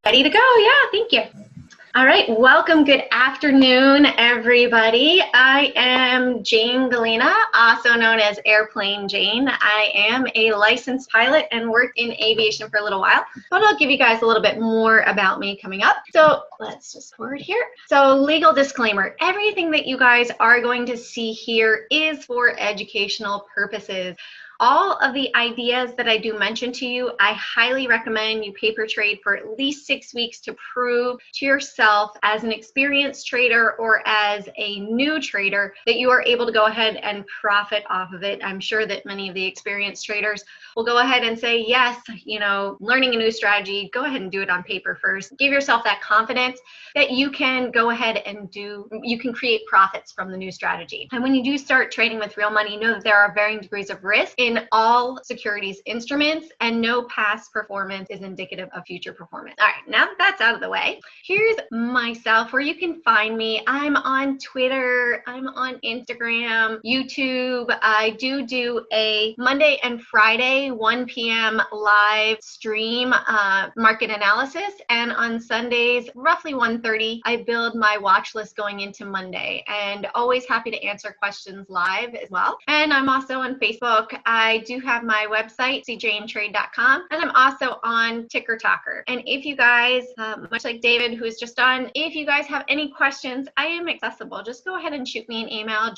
Ready to go? Yeah, thank you. All right, welcome. Good afternoon, everybody. I am Jane Galena, also known as Airplane Jane. I am a licensed pilot and worked in aviation for a little while, but I'll give you guys a little bit more about me coming up. So let's just forward here. So legal disclaimer, everything that you guys are going to see here is for educational purposes. All of the ideas that I do mention to you, I highly recommend you paper trade for at least 6 weeks to prove to yourself as an experienced trader or as a new trader that you are able to go ahead and profit off of it. I'm sure that many of the experienced traders will go ahead and say, yes, learning a new strategy, go ahead and do it on paper first. Give yourself that confidence that you can go ahead and you can create profits from the new strategy. And when you do start trading with real money, know that there are varying degrees of risk in all securities instruments, and no past performance is indicative of future performance. All right, now that that's out of the way, here's myself, where you can find me. I'm on Twitter, I'm on Instagram, YouTube. I do a Monday and Friday 1 p.m. live stream market analysis, and on Sundays roughly 1:30 I build my watch list going into Monday, and always happy to answer questions live as well. And I'm also on Facebook. I do have my website, cjanetrade.com, and I'm also on Ticker Talker. And if you guys, much like David, who is just on, if you guys have any questions, I am accessible. Just go ahead and shoot me an email,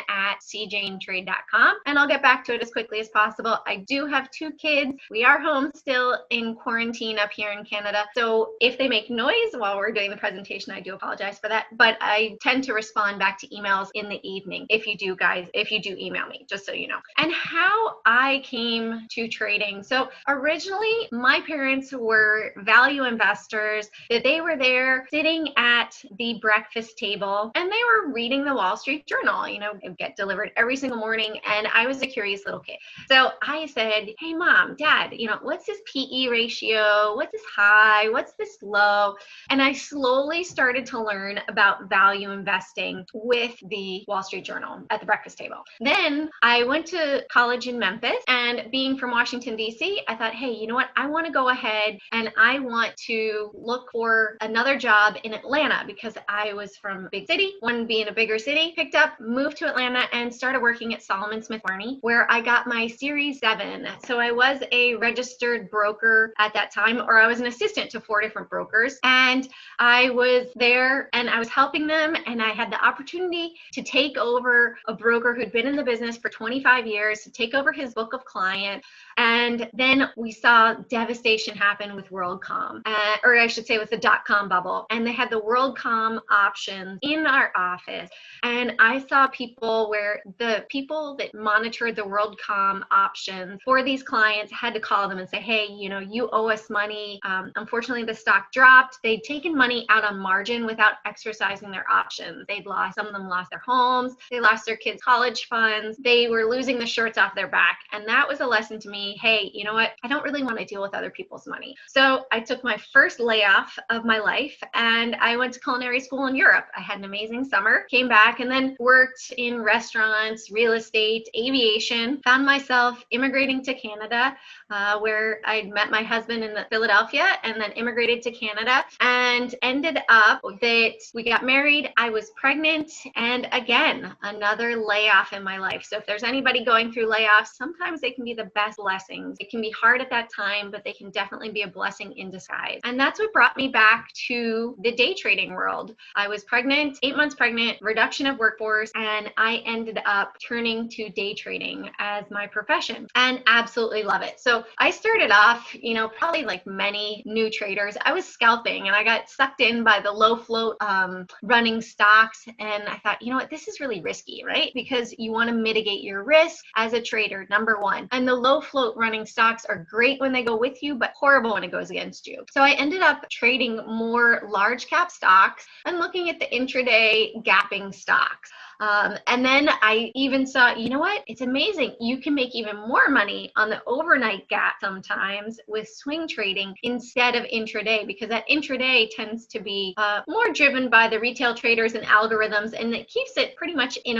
jane@cjanetrade.com, and I'll get back to it as quickly as possible. I do have 2 kids. We are home still in quarantine up here in Canada. So if they make noise while we're doing the presentation, I do apologize for that. But I tend to respond back to emails in the evening if you do email me, just so you know. And how I came to trading. So originally my parents were value investors, that they were there sitting at the breakfast table and they were reading the Wall Street Journal, it would get delivered every single morning. And I was a curious little kid. So I said, hey mom, dad, what's this PE ratio? What's this high? What's this low? And I slowly started to learn about value investing with the Wall Street Journal at the breakfast table. Then I went to college in Memphis, and being from Washington, D.C., I thought, hey, you know what? I want to go ahead and I want to look for another job in Atlanta, because I was from a big city, wanted to be in a bigger city, picked up, moved to Atlanta, and started working at Salomon Smith Barney, where I got my Series 7. So I was a registered broker at that time, or I was an assistant to 4 different brokers. And I was there and I was helping them, and I had the opportunity to take over a broker who'd been in the business for 25 years, to take over his book of clients. And then we saw devastation happen with WorldCom, or I should say with the .com bubble. And they had the WorldCom options in our office. And I saw people where the people that monitored the WorldCom options for these clients had to call them and say, hey, you owe us money. Unfortunately, the stock dropped. They'd taken money out on margin without exercising their options. Some of them lost their homes. They lost their kids' college funds. They were losing the shirts off their back. And that was a lesson to me. Hey, you know what? I don't really want to deal with other people's money. So I took my first layoff of my life and I went to culinary school in Europe. I had an amazing summer, came back, and then worked in restaurants, real estate, aviation, found myself immigrating to Canada, where I'd met my husband in Philadelphia, and then immigrated to Canada, and ended up that we got married. I was pregnant, and again, another layoff in my life. So if there's anybody going through layoffs, sometimes they can be the best blessings. It can be hard at that time, but they can definitely be a blessing in disguise. And that's what brought me back to the day trading world. I was pregnant, 8 months pregnant, reduction of workforce, and I ended up turning to day trading as my profession and absolutely love it. So I started off, probably like many new traders, I was scalping, and I got sucked in by the low float running stocks. And I thought, you know what, this is really risky, right? Because you want to mitigate your risk as a trader, number one. And the low float running stocks are great when they go with you, but horrible when it goes against you. So I ended up trading more large cap stocks and looking at the intraday gapping stocks. And then I even saw, you know what? It's amazing. You can make even more money on the overnight gap sometimes with swing trading instead of intraday, because that intraday tends to be more driven by the retail traders and algorithms, and it keeps it pretty much in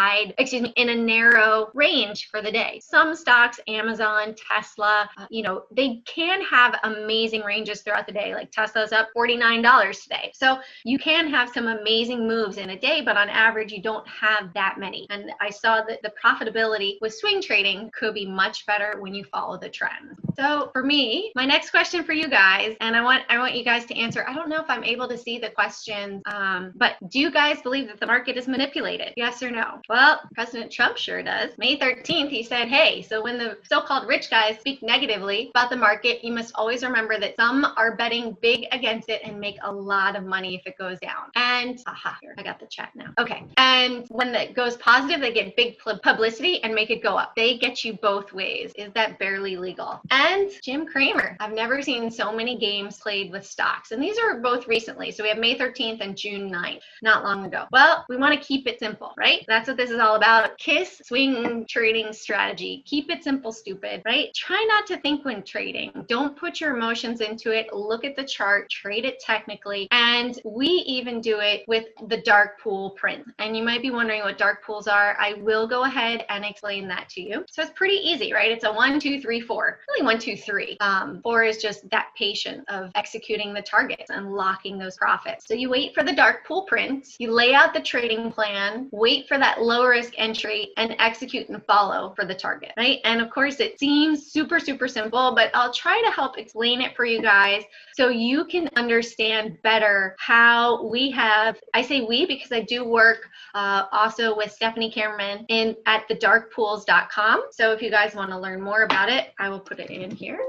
a narrow range for the day. Some stocks, Amazon, Tesla, they can have amazing ranges throughout the day. Like Tesla's up $49 today. So you can have some amazing moves in a day, but on average, you don't have that many. And I saw that the profitability with swing trading could be much better when you follow the trend. So for me, my next question for you guys, and I want you guys to answer. I don't know if I'm able to see the questions, but do you guys believe that the market is manipulated? Yes or no? Well, President Trump sure does. May 13th, he said, hey, so when the so-called rich guys speak negatively about the market, you must always remember that some are betting big against it and make a lot of money if it goes down. And here, I got the chat now. Okay. And when it goes positive, they get big publicity and make it go up. They get you both ways. Is that barely legal? And Jim Cramer. I've never seen so many games played with stocks. And these are both recently. So we have May 13th and June 9th, not long ago. Well, we want to keep it simple, right? That's what this is all about. KISS swing trading strategy. Keep it simple, stupid, right? Try not to think when trading. Don't put your emotions into it. Look at the chart, trade it technically. And we even do it with the dark pool print. And you might be wondering what dark pools are. I will go ahead and explain that to you. So it's pretty easy, right? It's a 1, 2, 3, 4. Really 1, 2, 3. 4 is just that patience of executing the targets and locking those profits. So you wait for the dark pool print, you lay out the trading plan, wait for that low risk entry, and execute and follow for the target, right? And of course, it seems super, super simple, but I'll try to help explain it for you guys so you can understand better how we have, I say we because I do work also with Stephanie Cameraman at thedarkpools.com. So if you guys want to learn more about it, I will put it in here.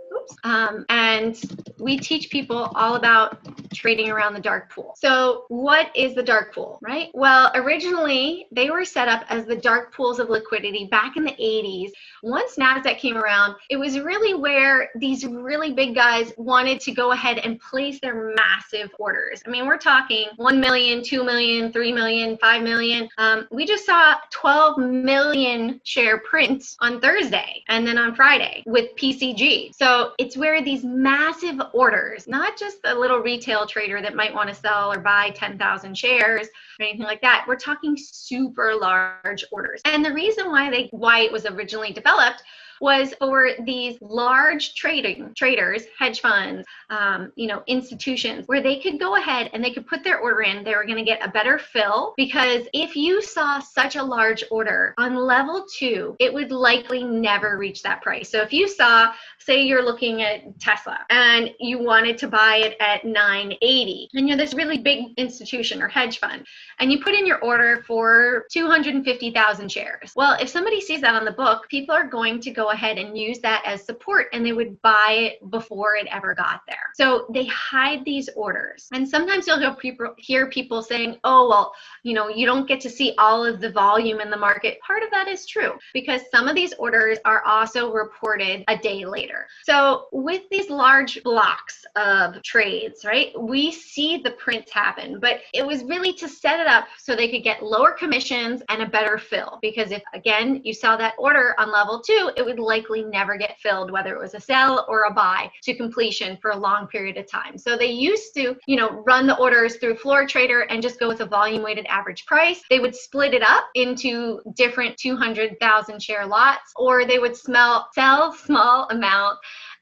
And we teach people all about trading around the dark pool. So what is the dark pool, right? Well, originally they were set up as the dark pools of liquidity back in the 80s. Once NASDAQ came around, it was really where these really big guys wanted to go ahead and place their massive orders. I mean, we're talking 1 million, 2 million, 3 million, 5 million. We just saw 12 million share prints on Thursday and then on Friday with PCG. So it's where these massive orders, not just a little retail trader that might want to sell or buy 10,000 shares or anything like that. We're talking super large orders. And the reason why it was originally developed was for these large traders, hedge funds, institutions, where they could go ahead and they could put their order in. They were going to get a better fill, because if you saw such a large order on level 2, it would likely never reach that price. So if you saw, say you're looking at Tesla and you wanted to buy it at 980, and you're this really big institution or hedge fund, and you put in your order for 250,000 shares. Well, if somebody sees that on the book, people are going to go ahead and use that as support, and they would buy it before it ever got there. So they hide these orders. And sometimes you'll hear people saying, oh, well, you don't get to see all of the volume in the market. Part of that is true, because some of these orders are also reported a day later. So with these large blocks of trades, right, we see the prints happen, but it was really to set it up so they could get lower commissions and a better fill. Because if, again, you saw that order on level 2, it would likely never get filled, whether it was a sell or a buy to completion for a long period of time. So they used to, run the orders through Floor Trader and just go with a volume weighted average price. They would split it up into different 200,000 share lots, or they would sell small amount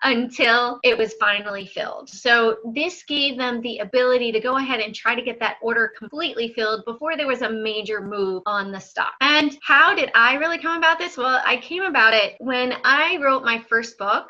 until it was finally filled. So this gave them the ability to go ahead and try to get that order completely filled before there was a major move on the stock. And how did I really come about this? Well, I came about it when I wrote my first book,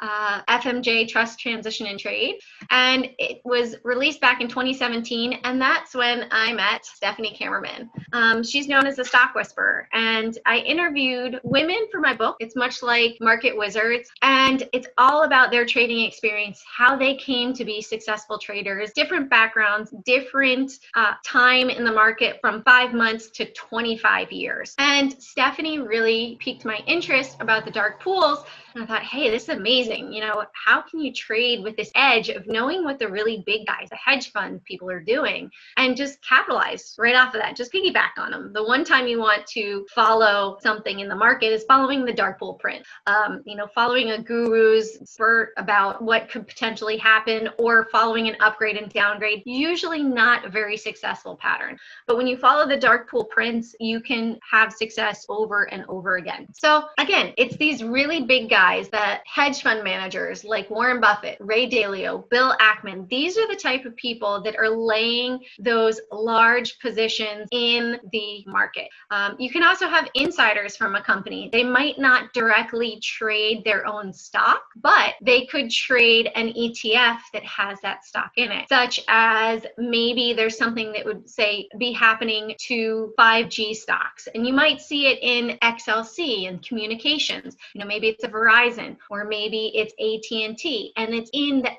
FMJ Trust, Transition, and Trade. And it was released back in 2017. And that's when I met Stephanie Cameraman. She's known as the Stock Whisperer. And I interviewed women for my book. It's much like Market Wizards. And it's all about their trading experience, how they came to be successful traders, different backgrounds, different time in the market from 5 months to 25 years. And Stephanie really piqued my interest about the dark pools. And I thought, hey, this is amazing. amazing. You know, how can you trade with this edge of knowing what the really big guys, the hedge fund people are doing, and just capitalize right off of that, just piggyback on them. The one time you want to follow something in the market is following the dark pool print. You know, following a guru's spurt about what could potentially happen, or following an upgrade and downgrade, usually not a very successful pattern. But when you follow the dark pool prints, you can have success over and over again. So again, it's these really big guys, that hedge fund managers like Warren Buffett, Ray Dalio, Bill Ackman. These are the type of people that are laying those large positions in the market. You can also have insiders from a company. They might not directly trade their own stock, but they could trade an ETF that has that stock in it, such as maybe there's something that would say be happening to 5G stocks, and you might see it in XLC and communications. You know, maybe it's a Verizon, or maybe it's AT&T, and it's in the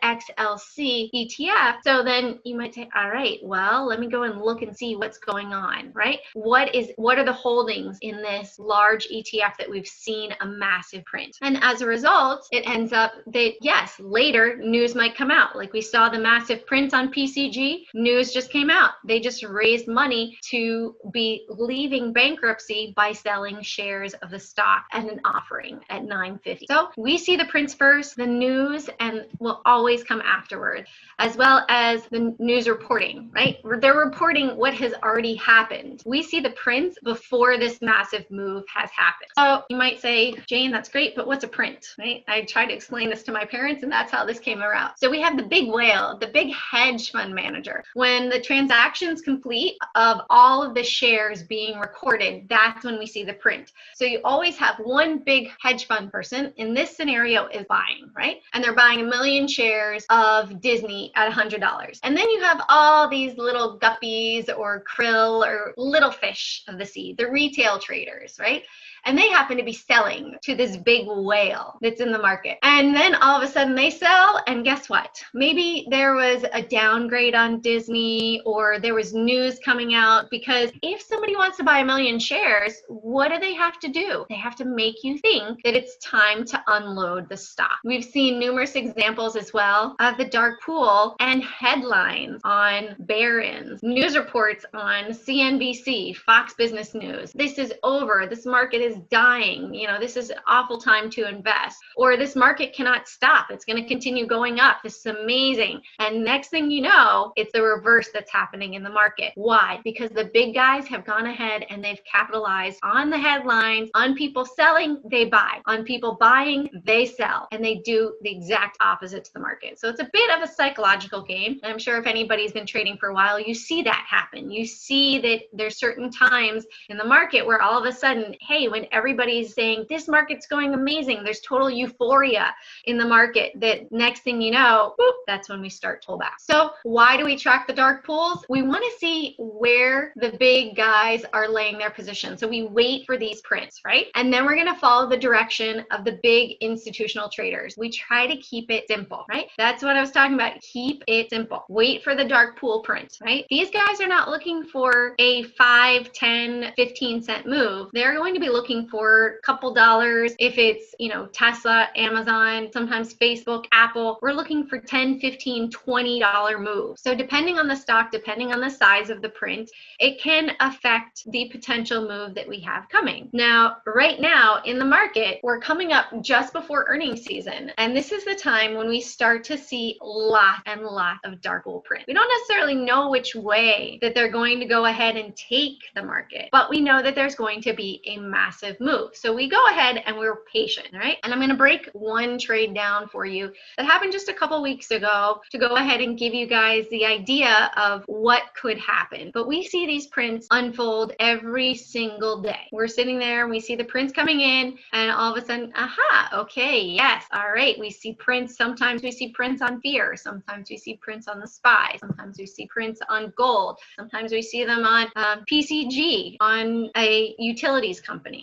XLC ETF. So then you might say, all right, well, let me go and look and see what's going on, right? What are the holdings in this large ETF that we've seen a massive print? And as a result, it ends up that, yes, later news might come out. Like we saw the massive prints on PCG, news just came out. They just raised money to be leaving bankruptcy by selling shares of the stock at an offering at $9.50. So we see the prints first, the news, and will always come afterward, as well as the news reporting, right? They're reporting what has already happened. We see the prints before this massive move has happened. So you might say, Jane, that's great, but what's a print, right? I tried to explain this to my parents, and that's how this came around. So we have the big whale, the big hedge fund manager. When the transaction's complete of all of the shares being recorded, that's when we see the print. So you always have one big hedge fund person, in this scenario, is buying, right? And they're buying 1 million shares of Disney at $100. And then you have all these little guppies or krill or little fish of the sea, the retail traders, right? And they happen to be selling to this big whale that's in the market. And then all of a sudden they sell, and guess what? Maybe there was a downgrade on Disney, or there was news coming out, because if somebody wants to buy 1 million shares, what do they have to do? They have to make you think that it's time to unload the stock. We've seen numerous examples as well of the dark pool and headlines on Barron's, news reports on CNBC, Fox Business News. This is over. This market is dying. You know, this is an awful time to invest. Or this market cannot stop. It's going to continue going up. This is amazing. And next thing you know, it's the reverse that's happening in the market. Why? Because the big guys have gone ahead and they've capitalized on the headlines. On people selling, they buy. On people buying, they sell. And they do the exact opposite to the market. So it's a bit of a psychological game. And I'm sure if anybody's been trading for a while, you see that happen. You see that there's certain times in the market where all of a sudden, hey, when everybody's saying this market's going amazing, there's total euphoria in the market, that next thing you know, whoop, that's when we start to pull back. So why do we track the dark pools? We want to see where the big guys are laying their position. So we wait for these prints, right? And then we're going to follow the direction of the big institutional traders. We try to keep it simple, right? That's what I was talking about. Keep it simple. Wait for the dark pool print, right? These guys are not looking for a 5, 10, 15 cent move. They're going to be looking for a couple dollars. If it's, you know, Tesla, Amazon, sometimes Facebook, Apple, we're looking for 10, 15, $20 moves. So depending on the stock, depending on the size of the print, it can affect the potential move that we have coming. Now, right now in the market, we're coming up just before earnings season. And this is the time when we start to see lot and lot of dark pool print. We don't necessarily know which way that they're going to go ahead and take the market, but we know that there's going to be a massive move. So we go ahead and we're patient, right? And I'm going to break one trade down for you that happened just a couple weeks ago to go ahead and give you guys the idea of what could happen. But we see these prints unfold every single day. We're sitting there and we see the prints coming in, and all of a sudden, aha, okay, yes, all right, we see prints. Sometimes we see prints on fear. Sometimes we see prints on the SPY. Sometimes we see prints on gold. Sometimes we see them on PCG, on a utilities company.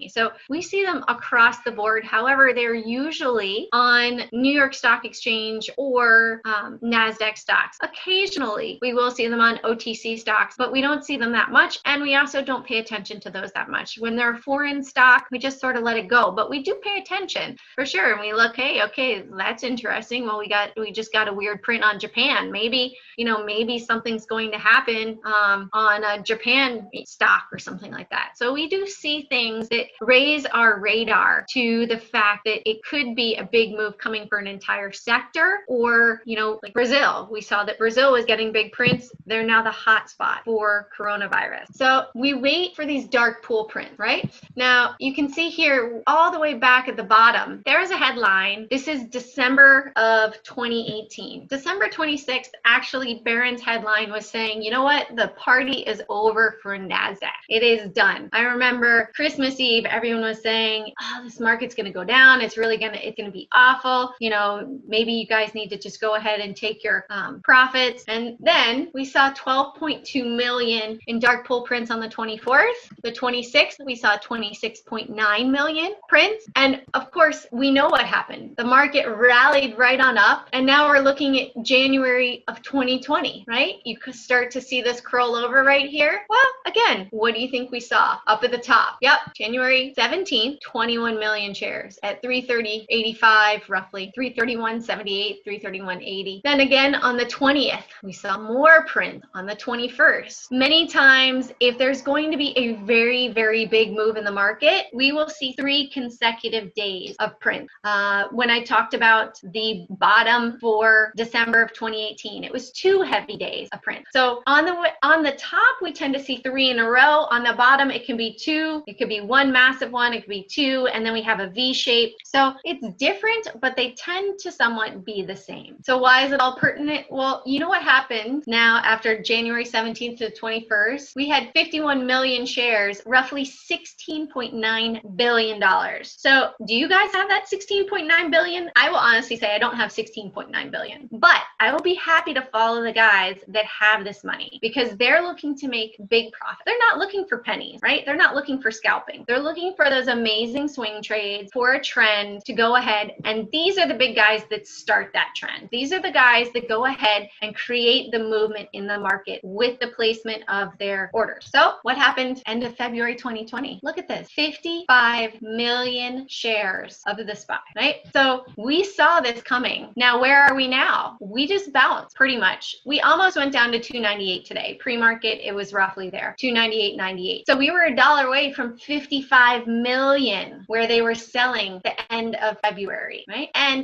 money. So we see them across the board. However, they're usually on New York Stock Exchange or NASDAQ stocks. Occasionally, we will see them on OTC stocks, but we don't see them that much. And we also don't pay attention to those that much. When they're foreign stock, we just sort of let it go, but we do pay attention for sure. And we look, hey, okay, that's interesting. Well, we just got a weird print on Japan. Maybe, maybe something's going to happen on a Japan stock or something like that. So we do see things that raise our radar to the fact that it could be a big move coming for an entire sector, or, like Brazil. We saw that Brazil was getting big prints. They're now the hot spot for coronavirus. So we wait for these dark pool prints, right? Now you can see here all the way back at the bottom, there's a headline. This is December of 2018. December 26th, actually, Barron's headline was saying, you know what? The party is over for NASDAQ. It is done. I remember Christmas Eve, everyone was saying, oh, this market's going to go down. It's going to be awful. Maybe you guys need to just go ahead and take your profits. And then we saw 12.2 million in dark pool prints on the 24th. The 26th, we saw 26.9 million prints. And of course, we know what happened. The market rallied right on up. And now we're looking at January of 2020, right? You could start to see this curl over right here. Well, again, what do you think we saw up at the top? Yep, January 17th, 21 million shares at 330.85, roughly 331.78, 331.80. Then again, on the 20th, we saw more print on the 21st. Many times, if there's going to be a very, very big move in the market, we will see 3 consecutive days of print. When I talked about the bottom for December of 2018, it was 2 heavy days of print. So on the top, we tend to see 3 in a row. On the bottom, it can be 2. It could be 1 massive one. It could be 2, and then we have a V shape. So it's different, but they tend to somewhat be the same. So why is it all pertinent? Well, you know what happened now after January 17th to the 21st? We had 51 million shares, roughly $16.9 billion. So do you guys have that 16.9 billion? I will honestly say I don't have 16.9 billion, but I will be happy to follow the guys that have this money because they're looking to make big profit. They're not looking for pennies, right? They're not looking for scalping. They're looking for those amazing swing trades for a trend to go ahead. And these are the big guys that start that trend. These are the guys that go ahead and create the movement in the market with the placement of their orders. So what happened end of February 2020? Look at this, 55 million shares of the SPY, right? So we saw this coming. Now, where are we now? We just bounced pretty much. We almost went down to 298 today. Pre-market, it was roughly there, 298.98. So we were $1 away from 55 million where they were selling the end of February, right? And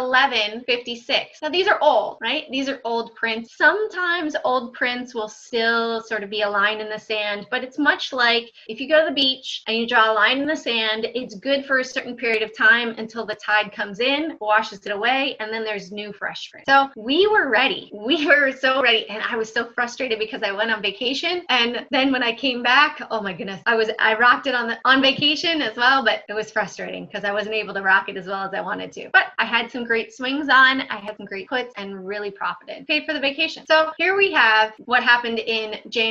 311.56. Now these are old, right? These are old prints. Sometimes old prints will still sort of be a line in the sand, but it's much like if you go to the beach and you draw a line in the sand, it's good for a certain period of time until the tide comes in, washes it away, and then there's new fresh print. So we were ready. We were so ready. And I was so frustrated because I went on vacation. And then when I came back, oh my goodness, I rocked it on vacation as well, but it was frustrating because I wasn't able to rock it as well as I wanted to. But I had some great swings on, I had some great puts and really profited. Paid for the vacation. So here we have what happened in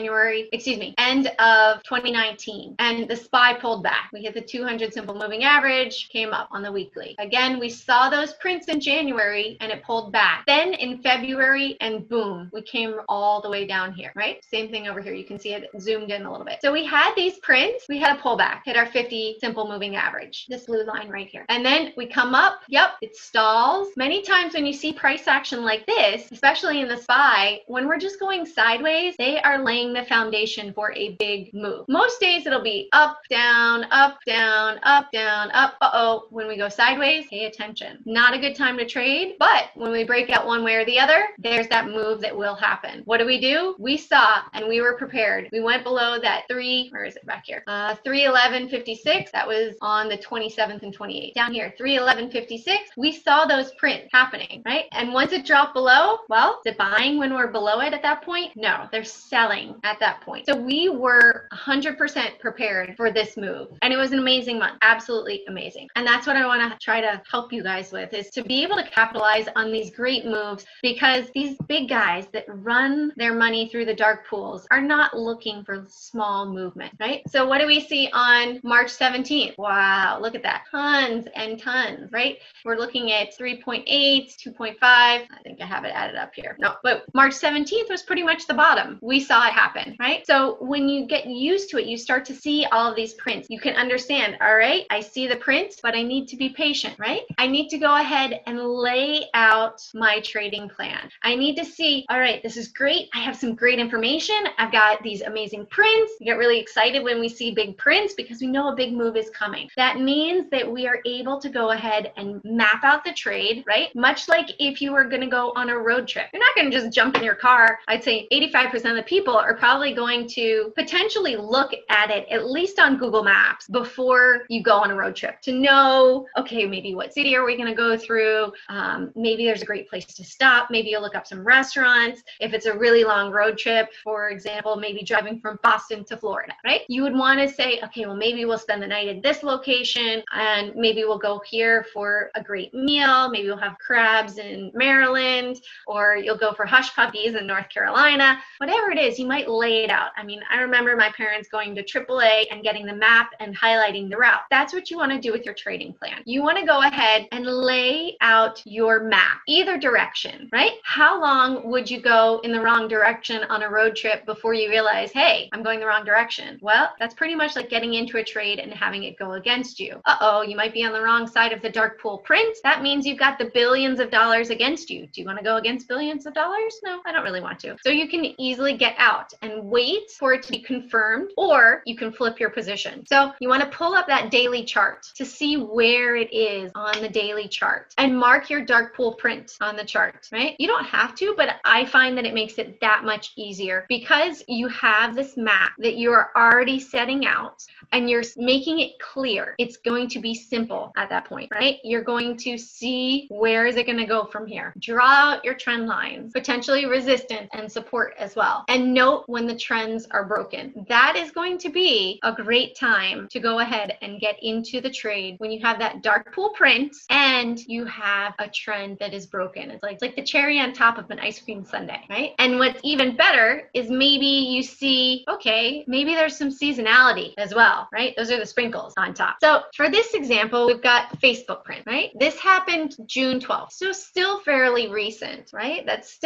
end of 2019. And the SPY pulled back. We hit the 200 simple moving average, came up on the weekly. Again, we saw those prints in January and it pulled back. Then in February, and boom, we came all the way down here, right? Same thing over here. You can see it zoomed in a little bit. So we had these prints, we had a pullback, hit our 50 simple moving average, this blue line right here. And then we come up, yep, it stalls. Many times when you see price action like this, especially in the SPY, when we're just going sideways, they are laying the foundation for a big move. Most days it'll be up, down, up, down, up, down, up. Uh-oh, when we go sideways, pay attention. Not a good time to trade, but when we break out one way or the other, there's that move that will happen. What do? We saw and we were prepared. We went below that where is it back here? 311.56. That was on the 27th and 28th. Down here, 311.56. We saw those prints happening, right? And once it dropped below, well, is it buying when we're below it at that point? No, they're selling at that point. So we were 100% prepared for this move. And it was an amazing month. Absolutely amazing. And that's what I want to try to help you guys with, is to be able to capitalize on these great moves, because these big guys that run their money through the dark pools are not looking for small movement, right? So what do we see on then March 17th. Wow, look at that. Tons and tons, right? We're looking at 3.8, 2.5. I think I have it added up here. No, but March 17th was pretty much the bottom. We saw it happen, right? So when you get used to it, you start to see all of these prints. You can understand, all right, I see the print, but I need to be patient, right? I need to go ahead and lay out my trading plan. I need to see, all right, this is great. I have some great information. I've got these amazing prints. We get really excited when we see big prints because we know a big move is coming. That means that we are able to go ahead and map out the trade, right? Much like if you were going to go on a road trip. You're not going to just jump in your car. I'd say 85% of the people are probably going to potentially look at it, at least on Google Maps, before you go on a road trip to know, okay, maybe what city are we going to go through? Maybe there's a great place to stop. Maybe you'll look up some restaurants. If it's a really long road trip, for example, maybe driving from Boston to Florida, right? You would want to say, okay, well, maybe we'll spend the night at this location and maybe we'll go here for a great meal. Maybe we'll have crabs in Maryland, or you'll go for hush puppies in North Carolina. Whatever it is, you might lay it out. I mean, I remember my parents going to AAA and getting the map and highlighting the route. That's what you want to do with your trading plan. You want to go ahead and lay out your map, either direction, right? How long would you go in the wrong direction on a road trip before you realize, hey, I'm going the wrong direction? Well, that's pretty much like getting into a trade and having it go against you. Uh-oh, you might be on the wrong side of the dark pool print. That means you've got the billions of dollars against you. Do you want to go against billions of dollars? No, I don't really want to. So you can easily get out and wait for it to be confirmed, or you can flip your position. So you want to pull up that daily chart to see where it is on the daily chart and mark your dark pool print on the chart, right? You don't have to, but I find that it makes it that much easier because you have this map that you are already setting out and you're making it clear. It's going to be simple at that point, right? You're going to see where is it going to go from here. Draw out your trend lines, potentially resistance and support as well. And note when the trends are broken. That is going to be a great time to go ahead and get into the trade when you have that dark pool print and you have a trend that is broken. It's like the cherry on top of an ice cream sundae, right? And what's even better is maybe you see, okay, maybe there's some seasonality as well, right? Those are the sprinkles on top. So for this example, we've got Facebook print, right? This happened June 12th. So still fairly recent, right? That's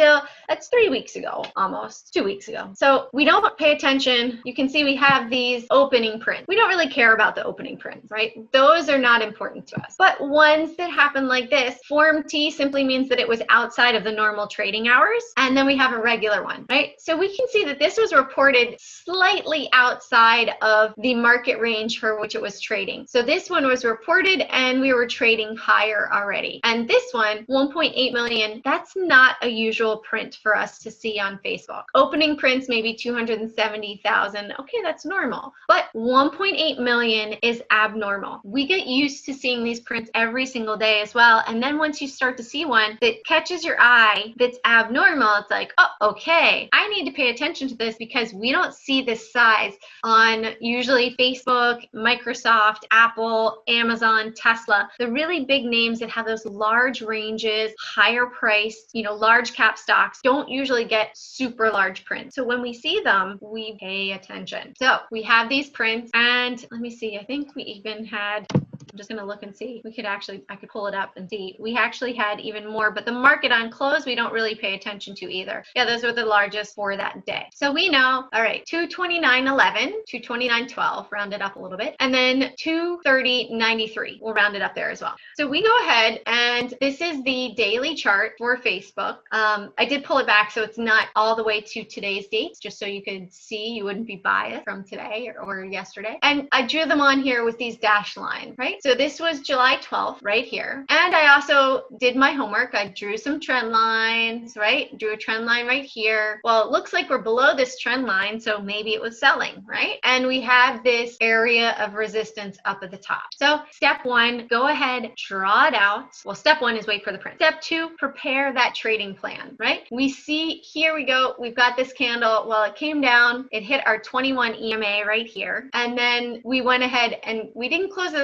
3 weeks ago, almost 2 weeks ago. So we don't pay attention. You can see we have these opening prints. We don't really care about the opening prints, right? Those are not important to us. But ones that happen like this, Form T simply means that it was outside of the normal trading hours. And then we have a regular one, right? So we can see that this was reported slightly outside of the market range for which it was trading. So this one was reported and we were trading higher already. And this one, 1.8 million, that's not a usual print for us to see on Facebook. Opening prints, maybe 270,000. Okay, that's normal. But 1.8 million is abnormal. We get used to seeing these prints every single day as well. And then once you start to see one that catches your eye that's abnormal, it's like, oh, okay, I need to pay attention to this because we don't see this size on usually Facebook, Microsoft, Apple, Amazon, Tesla, the really big names that have those large ranges, higher priced, large cap stocks don't usually get super large prints. So when we see them, we pay attention. So we have these prints and let me see, I think we even had, I'm just going to look and see. I could pull it up and see. We actually had even more, but the market on close, we don't really pay attention to either. Yeah, those were the largest for that day. So we know, all right, 229.11, 229.12, round it up a little bit, and then 230.93. We'll round it up there as well. So we go ahead and this is the daily chart for Facebook. I did pull it back so it's not all the way to today's dates, just so you could see, you wouldn't be biased from today or yesterday. And I drew them on here with these dashed lines, right? So this was July 12th right here. And I also did my homework. I drew some trend lines, right? Drew a trend line right here. Well, it looks like we're below this trend line, so maybe it was selling, right? And we have this area of resistance up at the top. So step one, go ahead, draw it out. Well, step one is wait for the print. Step two, prepare that trading plan, right? We see, here we go. We've got this candle. Well, it came down. It hit our 21 EMA right here. And then we went ahead and we didn't close at the top.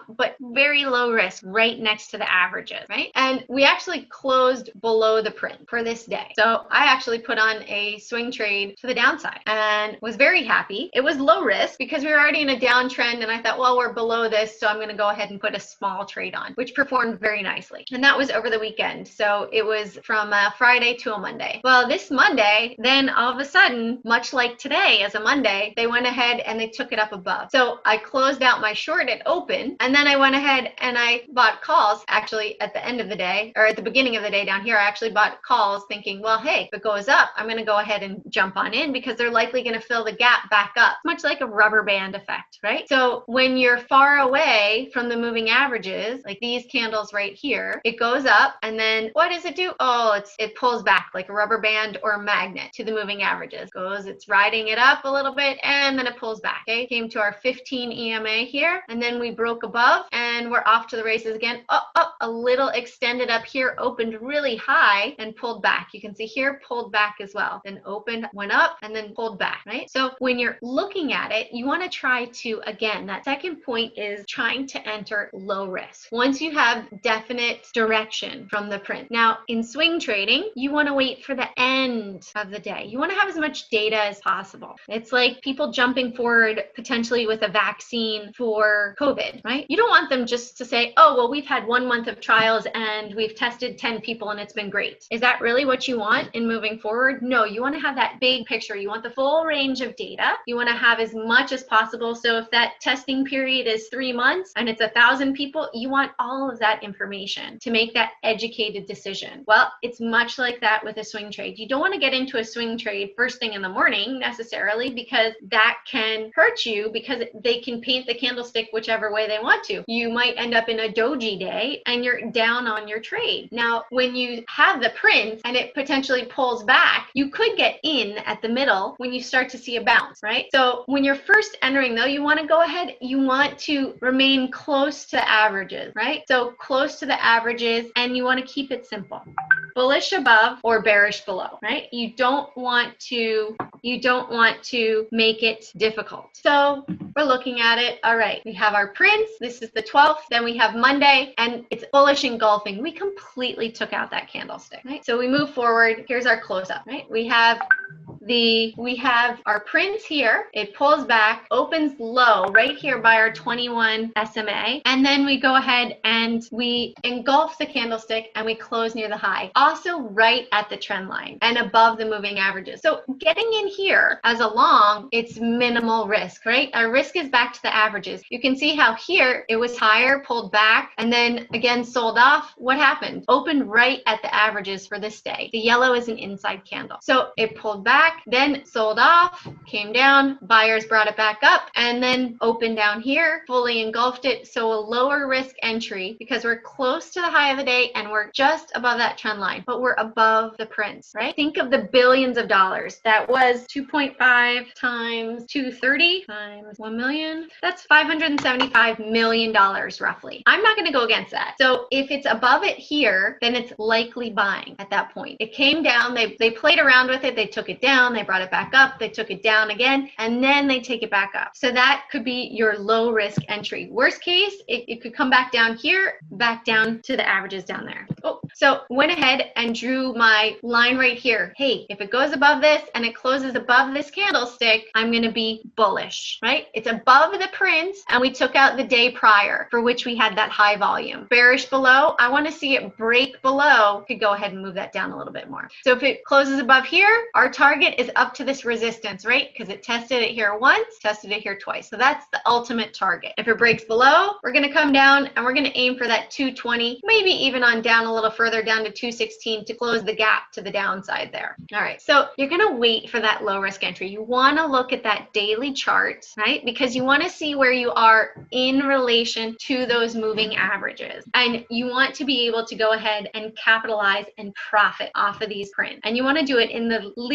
but very low risk right next to the averages, right? And we actually closed below the print for this day. So I actually put on a swing trade to the downside and was very happy. It was low risk because we were already in a downtrend, and I thought, well, we're below this, so I'm going to go ahead and put a small trade on, which performed very nicely. And that was over the weekend. So it was from a Friday to a Monday. Well, this Monday, then all of a sudden, much like today as a Monday, they went ahead and they took it up above. So I closed out my short at open, and then I went ahead and I bought calls actually at the end of the day, or at the beginning of the day down here. I actually bought calls thinking, well, hey, if it goes up, I'm going to go ahead and jump on in because they're likely going to fill the gap back up, much like a rubber band effect, right? So when you're far away from the moving averages, like these candles right here, it goes up, and then what does it do? Oh, it pulls back like a rubber band or a magnet to the moving averages. It's riding it up a little bit, and then it pulls back. Okay, came to our 15 EMA here, and then we broke above, and we're off to the races again. Up a little, extended up here, opened really high and pulled back. You can see here, pulled back as well. Then opened, went up, and then pulled back, right? So when you're looking at it, you want to try to, again, that second point is trying to enter low risk. Once you have definite direction from the print. Now, in swing trading, you want to wait for the end of the day. You want to have as much data as possible. It's like people jumping forward potentially with a vaccine for COVID, right? You don't want them just to say, oh, well, we've had 1 month of trials and we've tested 10 people and it's been great. Is that really what you want in moving forward? No, you want to have that big picture. You want the full range of data. You want to have as much as possible. So if that testing period is 3 months and it's 1,000 people, you want all of that information to make that educated decision. Well, it's much like that with a swing trade. You don't want to get into a swing trade first thing in the morning necessarily, because that can hurt you because they can paint the candlestick whichever way they want to. You might end up in a doji day and you're down on your trade. Now, when you have the print and it potentially pulls back, you could get in at the middle when you start to see a bounce, right? So when you're first entering though, you want to go ahead, you want to remain close to the averages, right? So close to the averages, and you want to keep it simple. Bullish above or bearish below, right? You don't want to make it difficult. So we're looking at it. All right, we have our prints. This is the 12th. Then we have Monday, and it's bullish engulfing. We completely took out that candlestick, right? So we move forward. Here's our close up, right? We have our prints here. It pulls back, opens low right here by our 21 SMA, and then we go ahead and we engulf the candlestick and we close near the high, also right at the trend line and above the moving averages. So getting in here as a long, it's minimal risk, right? Our risk is back to the averages. You can see how here it was higher, pulled back, and then again sold off. What happened? Opened right at the averages for this day. The yellow is an inside candle. So it pulled back, then sold off, came down, buyers brought it back up, and then opened down here, fully engulfed it. So a lower risk entry because we're close to the high of the day and we're just above that trend line, but we're above the prints, right? Think of the billions of dollars. That was 2.5 times 230 times 1 million. That's $575 million roughly. I'm not going to go against that. So if it's above it here, then it's likely buying at that point. It came down, they played around with it, they took it down, they brought it back up, they took it down again, and then they take it back up. So that could be your low risk entry. Worst case, it could come back down here, back down to the averages down there. Oh, so went ahead and drew my line right here. Hey, if it goes above this and it closes above this candlestick, I'm going to be bullish, right? It's above the print, and we took out the day prior for which we had that high volume. Bearish below, I want to see it break below. Could go ahead and move that down a little bit more. So if it closes above here, our target is up to this resistance, right? Because it tested it here once, tested it here twice. So that's the ultimate target. If it breaks below, we're going to come down and we're going to aim for that 220, maybe even on down a little further down to 216 to close the gap to the downside there. All right, so you're going to wait for that low risk entry. You want to look at that daily chart, right? Because you want to see where you are in relation to those moving averages. And you want to be able to go ahead and capitalize and profit off of these prints. And you want to do it in the least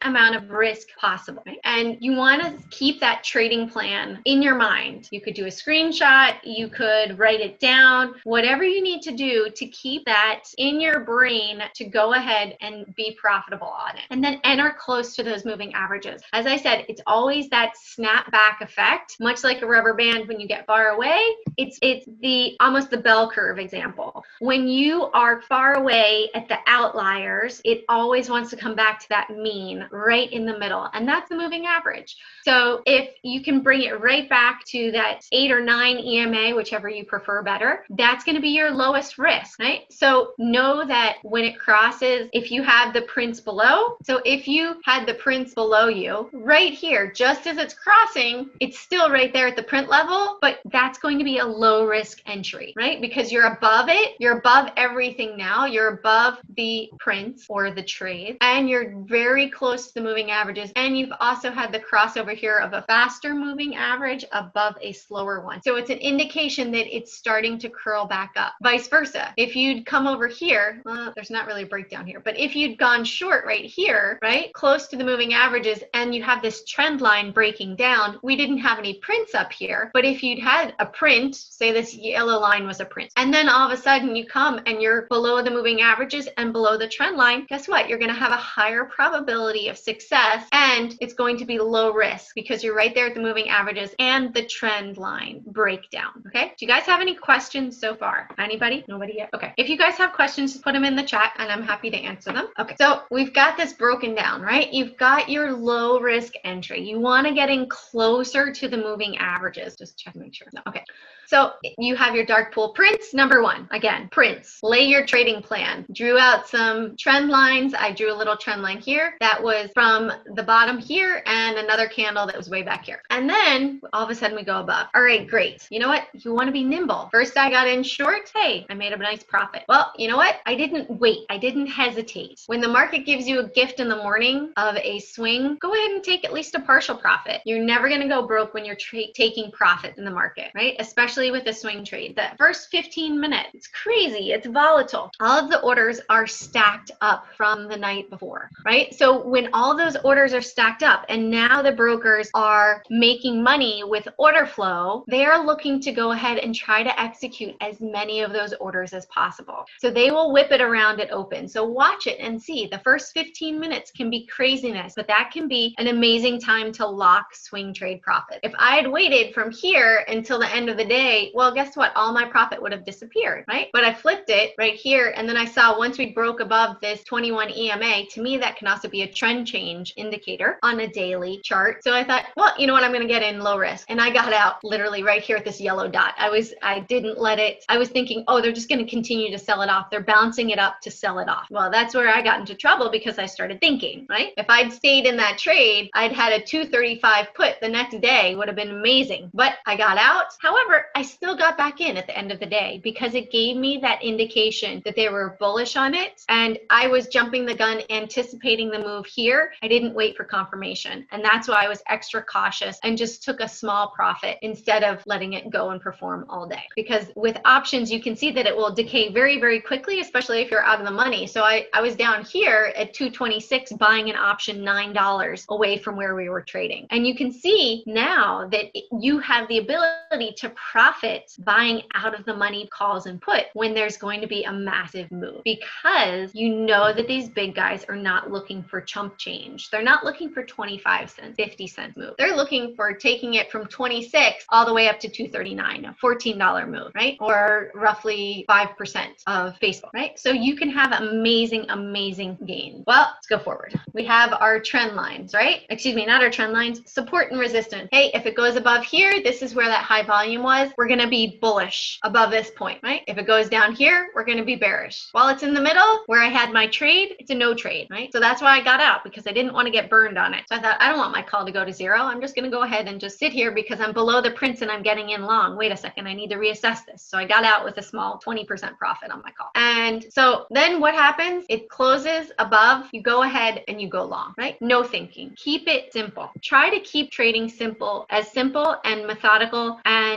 amount of risk possible. Right? And you want to keep that trading plan in your mind. You could do a screenshot, you could write it down, whatever you need to do to keep that in your brain to go ahead and be profitable on it. And then enter close to those moving averages. As I said, it's always that snapback effect, much like a rubber band when you get far away. It's the almost the bell curve example. When you are far away at the outliers, it always wants to come back to that mean right in the middle. And that's the moving average. So if you can bring it right back to that 8 or 9 EMA, whichever you prefer better, that's going to be your lowest risk, right? So know that when it crosses, if you have the prints below, so if you had the prints below you right here, just as it's crossing, it's still right there at the print level, but that's going to be a low risk entry, right? Because you're above it, you're above everything now, you're above the prints or the trade, and you're very close to the moving averages, and you've also had the crossover here of a faster moving average above a slower one. So it's an indication that it's starting to curl back up. Vice versa. If you'd come over here, well, there's not really a breakdown here, but if you'd gone short right here, right, close to the moving averages, and you have this trend line breaking down, we didn't have any prints up here, but if you'd had a print, say this yellow line was a print, and then all of a sudden you come and you're below the moving averages and below the trend line, guess what? You're going to have a higher probability of success, and it's going to be low risk because you're right there at the moving averages and the trend line breakdown. Okay. Do you guys have any questions so far? Anybody? Nobody yet? Okay. If you guys have questions, just put them in the chat and I'm happy to answer them. Okay. So we've got this broken down, right? You've got your low risk entry. You want to get in closer to the moving averages. Just check to make sure. No. Okay. So you have your dark pool prints. Number one, again, prints. Lay your trading plan. Drew out some trend lines. I drew a little trend line here that was from the bottom here and another candle that was way back here. And then all of a sudden we go above. All right, great. You know what? You want to be nimble. First I got in short. Hey, I made a nice profit. Well, you know what? I didn't wait. I didn't hesitate. When the market gives you a gift in the morning of a swing, go ahead and take at least a partial profit. You're never going to go broke when you're taking profit in the market, right? Especially with a swing trade. The first 15 minutes, it's crazy. It's volatile. All of the orders are stacked up from the night before, right? So when all those orders are stacked up and now the brokers are making money with order flow, they are looking to go ahead and try to execute as many of those orders as possible. So they will whip it around at open. So watch it and see. The first 15 minutes can be craziness, but that can be an amazing time to lock swing trade profit. If I had waited from here until the end of the day, well, guess what? All my profit would have disappeared, right? But I flipped it right here, and then I saw once we broke above this 21 EMA, to me, that can also be a trend change indicator on a daily chart. So I thought, well, you know what? I'm going to get in low risk. And I got out literally right here at this yellow dot. I didn't let it, I was thinking, oh, they're just going to continue to sell it off. They're bouncing it up to sell it off. Well, that's where I got into trouble because I started thinking, right? If I'd stayed in that trade, I'd had a 235 put the next day, would have been amazing. But I got out. However, I still got back in at the end of the day because it gave me that indication that they were bullish on it. And I was jumping the gun, anticipating the move here. I didn't wait for confirmation. And that's why I was extra cautious and just took a small profit instead of letting it go and perform all day. Because with options, you can see that it will decay very, very quickly, especially if you're out of the money. So I was down here at 226 buying an option $9 away from where we were trading. And you can see now that you have the ability to profit buying out of the money calls and put when there's going to be a massive move, because you know that these big guys are not looking for chump change. They're not looking for 25 cents, 50 cents move. They're looking for taking it from 26 all the way up to 239, a $14 move, right? Or roughly 5% of Facebook, right? So you can have amazing, amazing gains. Well, let's go forward. We have our trend lines, right? Excuse me, not our trend lines, support and resistance. Hey, if it goes above here, this is where that high volume was. We're going to be bullish above this point, right? If it goes down here, we're going to be bearish. While it's in the middle where I had my trade, it's a no trade, right? So that's why I got out, because I didn't want to get burned on it. So I thought, I don't want my call to go to zero. I'm just going to go ahead and just sit here because I'm below the prints and I'm getting in long. Wait a second, I need to reassess this. So I got out with a small 20% profit on my call. And so then what happens? It closes above, you go ahead and you go long, right? No thinking. Keep it simple. Try to keep trading simple and methodical and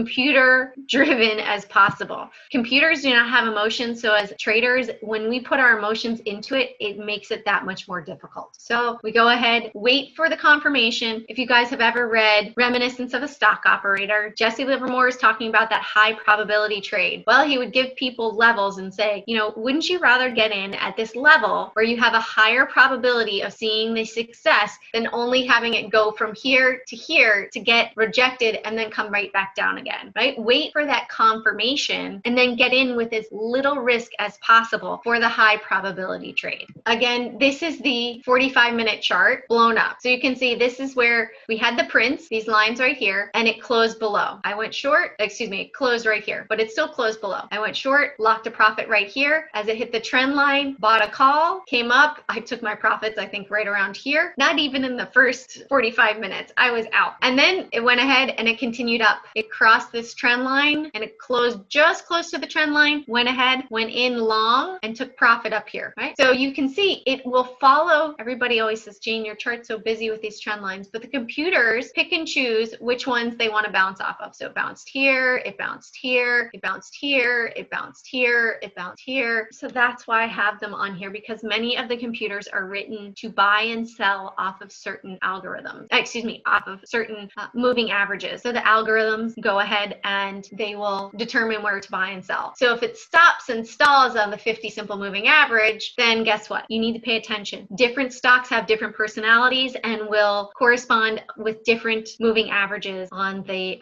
computer driven as possible. Computers do not have emotions. So as traders, when we put our emotions into it, it makes it that much more difficult. So we go ahead, wait for the confirmation. If you guys have ever read Reminiscence of a Stock Operator, Jesse Livermore is talking about that high probability trade. Well, he would give people levels and say, you know, wouldn't you rather get in at this level where you have a higher probability of seeing the success than only having it go from here to get rejected and then come right back down again, right? Wait for that confirmation and then get in with as little risk as possible for the high probability trade. Again, this is the 45-minute chart blown up. So you can see this is where we had the prints, these lines right here, and it closed below. I went short, excuse me, it closed right here, but it still closed below. I went short, locked a profit right here. As it hit the trend line, bought a call, came up. I took my profits, I think right around here. Not even in the first 45 minutes, I was out. And then it went ahead and it continued up. It crossed this trend line and it closed just close to the trend line, went ahead, went in long and took profit up here, right? So you can see it will follow. Everybody always says, Jane, your chart's so busy with these trend lines, but the computers pick and choose which ones they want to bounce off of. So it bounced here, it bounced here, it bounced here, it bounced here, it bounced here. So that's why I have them on here, because many of the computers are written to buy and sell off of certain algorithms, off of certain moving averages. So the algorithms go ahead and they will determine where to buy and sell. So if it stops and stalls on the 50 simple moving average, then guess what? You need to pay attention. Different stocks have different personalities and will correspond with different moving averages on the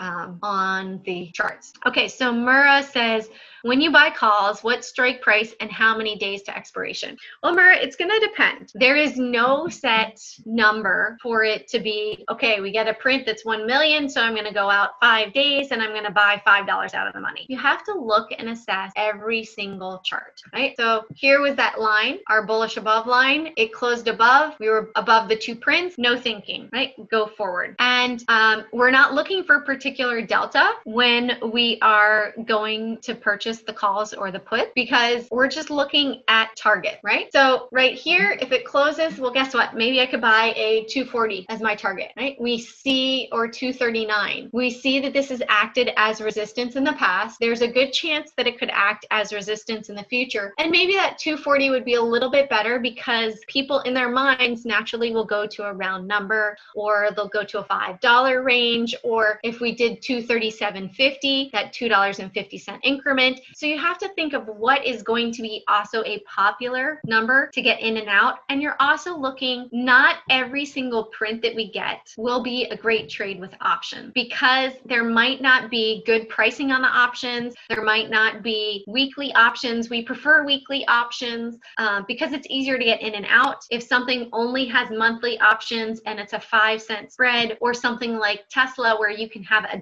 charts. Okay, so Mura says, when you buy calls, what strike price and how many days to expiration? Well, Mura, it's going to depend. There is no set number for it to be, okay, we get a print that's 1 million, so I'm going to go out 5 days and I'm going to buy $5 out of the money. You have to look and assess every single chart, right? So here was that line, our bullish above line. It closed above. We were above the two prints. No thinking, right? Go forward. And we're not looking for a particular delta when we are going to purchase the calls or the put, because we're just looking at target, right? So right here, if it closes, well, guess what? Maybe I could buy a 240 as my target, right? We see, or 239. We see that this has acted as resistance in the past. There's a good chance that it could act as resistance in the future. And maybe that 240 would be a little bit better because people in their minds naturally will go to a round number, or they'll go to a $5 range, or if we did 237.50, that $2.50 increment. So you have to think of what is going to be also a popular number to get in and out. And you're also looking, not every single print that we get will be a great trade with options, because there might not be good pricing on the options. There might not be weekly options. We prefer weekly options because it's easier to get in and out. If something only has monthly options and it's a 5-cent spread, or something like Tesla where you can have $1,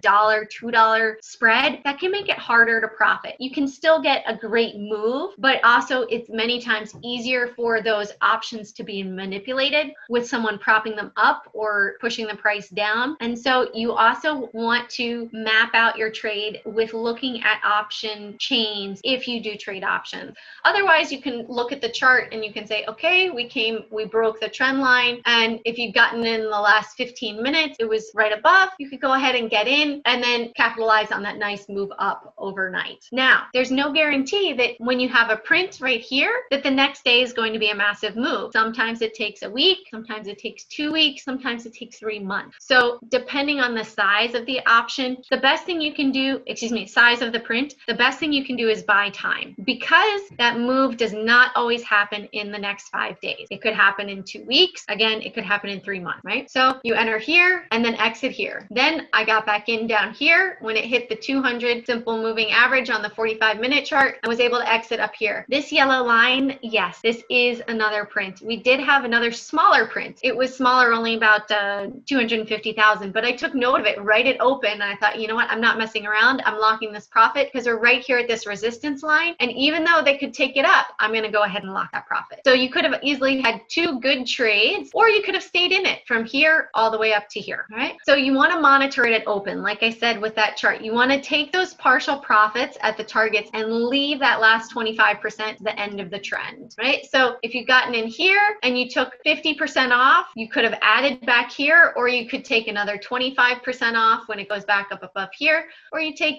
$2 spread, that can make it harder to profit. You can still get a great move, but also it's many times easier for those options to be manipulated with someone propping them up or pushing the price down. And so you also want to map out your trade with looking at option chains if you do trade options. Otherwise, you can look at the chart and you can say, okay, we broke the trend line, and if you've gotten in the last 15 minutes, it was right above, you could go ahead and get in and then capitalize on that nice move up overnight. Now, there's no guarantee that when you have a print right here, that the next day is going to be a massive move. Sometimes it takes a week, sometimes it takes 2 weeks, sometimes it takes 3 months. So depending on the size of the option, the best thing you can do, size of the print, the best thing you can do is buy time, because that move does not always happen in the next 5 days. It could happen in 2 weeks. Again, it could happen in 3 months, right? So you enter here and then exit here. Then I got back in down here when it hit the 200 simple moving average on the 45-minute chart. I was able to exit up here. This yellow line, yes, this is another print. We did have another smaller print. It was smaller, only about 250,000, but I took note of it right at open, and I thought, you know what, I'm not messing around. I'm locking this profit because we're right here at this resistance line, and even though they could take it up, I'm going to go ahead and lock that profit. So you could have easily had 2 good trades, or you could have stayed in it from here all the way up to here, right? So you want to monitor it at open. Like I said with that chart, you want to take those partial profits at the targets and leave that last 25% to the end of the trend, right? So if you've gotten in here and you took 50% off, you could have added back here, or you could take another 25% off when it goes back up above here, or you take,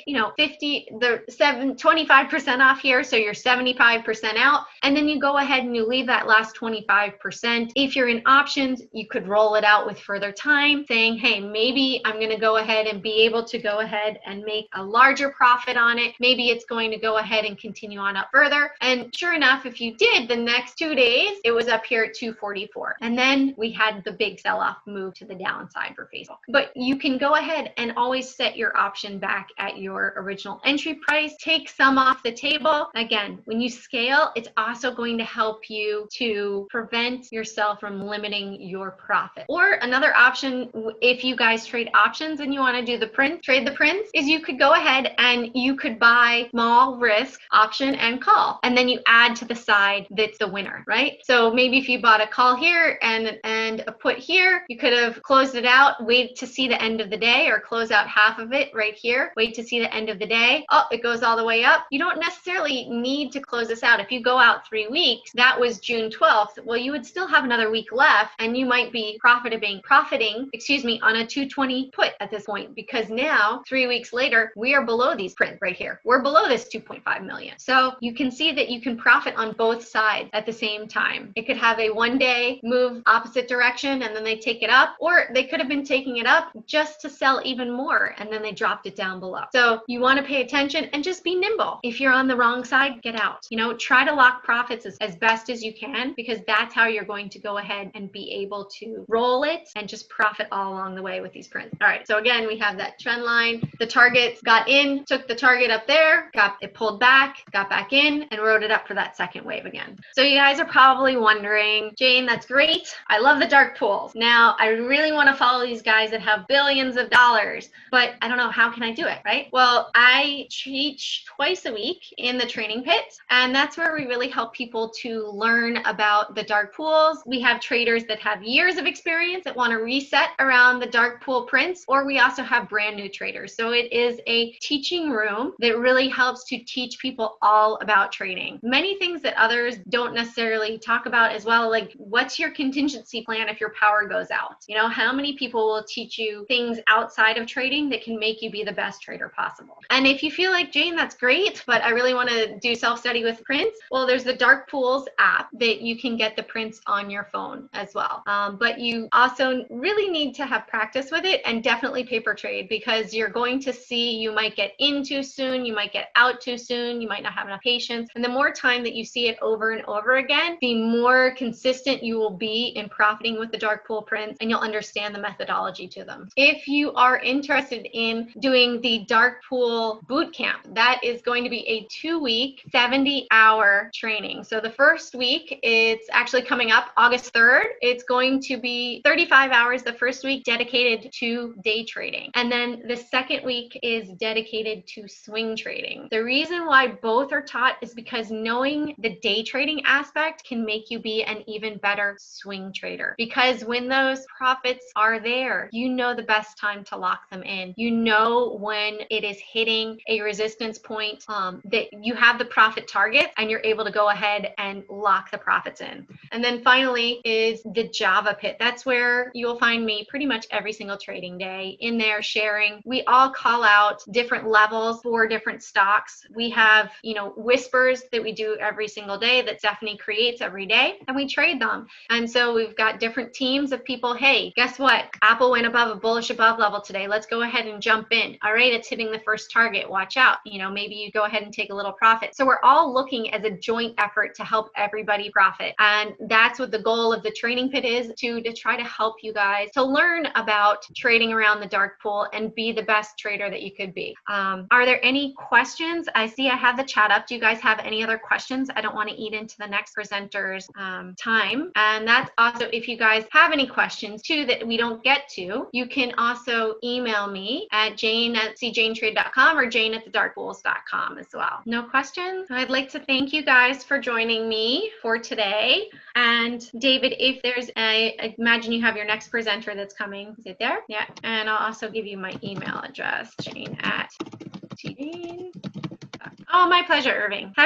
25% off here, so you're 75% out, and then you go ahead and you leave that last 25%. If you're in options, you could roll it out with further time, saying, hey, maybe I'm going to go ahead and be able to go ahead and make a larger profit on it. Maybe it's going to go ahead and continue on up further. And sure enough, if you did, the next 2 days, it was up here at 244. And then we had the big sell-off move to the downside for Facebook. But you can go ahead and always set your option back at your original entry price, take some off the table. Again, when you scale, it's also going to help you to prevent yourself from limiting your profit. Or another option, if you guys trade options and you want to do trade the prints, is you could go ahead and you could buy small risk option and call, and then you add to the side that's the winner, right? So maybe if you bought a call here and a put here, you could have closed it out, wait to see the end of the day, or close out half of it right here, wait to see the end of the day. Oh, it goes all the way up. You don't necessarily need to close this out. If you go out 3 weeks, that was June 12th. Well, you would still have another week left, and you might be profiting, on a 220 put at this point, because now 3 weeks later, we are below these prints right here. We're below this 2.5 million. So you can see that you can profit on both sides at the same time. It could have a 1 day move opposite direction and then they take it up, or they could have been taking it up just to sell even more and then they dropped it down below. So you want to pay attention and just be nimble. If you're on the wrong side, get out. Try to lock profits as best as you can, because that's how you're going to go ahead and be able to roll it and just profit all along the way with these prints. All right, so again, we have that trend line. The targets got in, took the target up there, it pulled back, got back in, and rode it up for that second wave again. So you guys are probably wondering, Jane, that's great. I love the dark pools. Now, I really want to follow these guys that have billions of dollars, but I don't know, how can I do it, right? Well, I teach twice a week in the training pit, and that's where we really help people to learn about the dark pools. We have traders that have years of experience that want to reset around the dark pool prints, or we also have brand new traders. So it is a teaching room that really helps to teach people all about trading. Many things that others don't necessarily talk about as well, like what's your contingency plan if your power goes out? How many people will teach you things outside of trading that can make you be the best trader possible? And if you feel like, Jane, that's great, but I really want to do self-study with prints, well, there's the Dark Pools app that you can get the prints on your phone as well. But you also really need to have practice with it, and definitely paper trade, because you're going to see you might get in too soon, you might get out too soon, you might not have enough patience. And the more time that you see it over and over again, the more consistent you will be in profiting with the dark pool prints, and you'll understand the methodology to them. If you are interested in doing the dark pool boot camp, that is going to be a 2-week, 70-hour training. So the first week, it's actually coming up August 3rd. It's going to be 35 hours the first week dedicated to day trading. And then the second week is dedicated to swing trading. The reason why both are taught is because knowing the day trading aspect can make you be an even better swing trader. Because when those profits are there, you know the best time to lock them in. You know when it is hitting a resistance point, that you have the profit target and you're able to go ahead and lock the profits in. And then finally is the Java pit. That's where you'll find me pretty much every single trading day in there sharing. We all call out different levels for different stocks. We have, whispers that we do every single day that Stephanie creates every day, and we trade them. And so we've got different teams of people. Hey, guess what? Apple went above a bullish above level today. Let's go ahead and jump in. All right, it's hitting the first target. Watch out. Maybe you go ahead and take a little profit. So we're all looking as a joint effort to help everybody profit. And that's what the goal of the training pit is, to try to help you guys to learn about trading around the dark pool and be the best trader that you could be. Are there any questions? I see I have the chat up. Do you guys have any other questions? I don't want to eat into the next presenter's time. And that's also, if you guys have any questions too that we don't get to, you can also email me at jane@cjanetrade.com or jane@thedarkpools.com as well. No questions? I'd like to thank you guys for joining me for today. And David, if there's I imagine you have your next presenter that's coming. Is it there? Yeah. And I'll also give you my email address, jane@tjane.com. Oh, my pleasure, Irving.